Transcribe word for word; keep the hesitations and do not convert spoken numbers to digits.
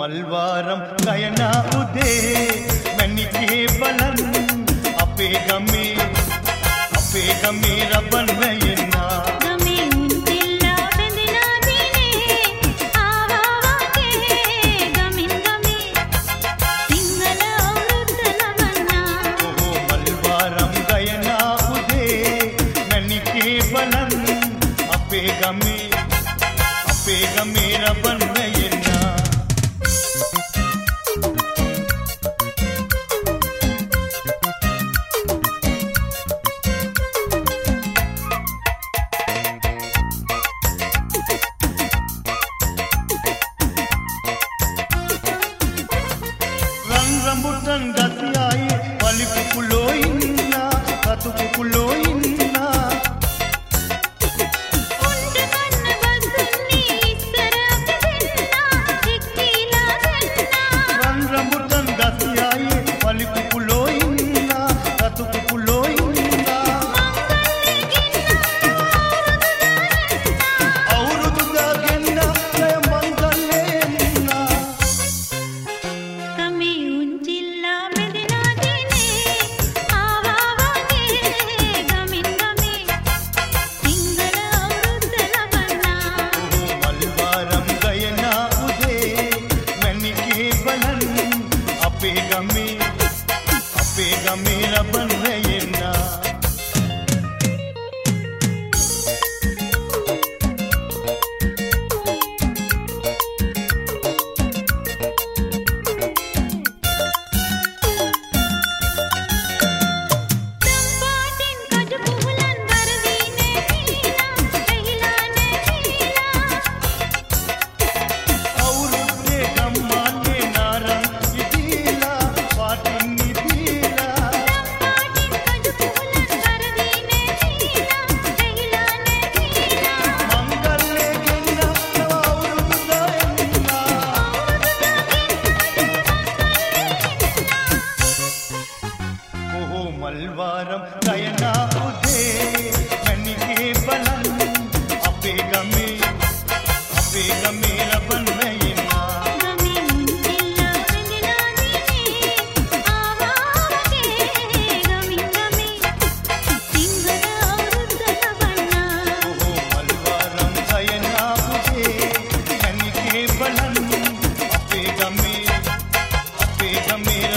මල්වාරම් ගයනා උදේ මැණිකේ බලන් අපේ ගමේ අපේ ගමේ රබන් වැයෙනා ගමේ උන්තිල්ලා බැඳෙනා දිනේ ආවා වගේ ගමින් ගමේ සිංහල අවුරුද්ද ලබන්නා ඔහු මල්වාරම් ගයනා උදේ මැණිකේ බලන් අපේ ගමේ අපේ ගමේ රබන් වැයෙනා rambutan gatiyaye wali kukulo inna katu kukulo inna උන්ට කන්න බදුන්නේ ඉස්සර අපි දෙන්නා එක්කීලා දෙන්නා ran rambutan gatiyaye wali kukulo inna katu kukulo inna awurudu dagenna jay mangalle inna ගමේ උන්තිල්ලා බැඳෙනා දිනේ ආවා වගේ ගමින් ගමේ සිංහල අවුරුද්ද ලබන්නා ඔහු මල්වාරම් ගයනා උදේ මැණිකේ බලන් අපේ ගමේ අපේ ගමේ රබන් වැයෙනා පාටින් කඩ පුහුලන් වරදීනේ හීලා ඇහිලා නැහිලා අවුරුද්දේ ගම්මානේ නාරං ඉදීලා පාටින් නිදීලා පාටින් කඩ පුහුලන් වරදීනේ හීලා ඇහිලා නැහිලා මංගල්ලේ ගෙන්න නව අවුරුද්ද එන්නා ඔහු මල්වාරම් ගයනා උදේ මැණිකේ බලන් අපේ ගමේ අපේ ගමේ රබන් වැයෙනා ගමේ උන්තිල්ලා බැඳෙනා දිනේ ආවා වගේ ගමින් ගමේ සිංහල අවුරුද්ද ලබන්නා ඔහු මල්වාරම් ගයනා උදේ මැණිකේ බලන් අපේ ගමේ අපේ ගමේ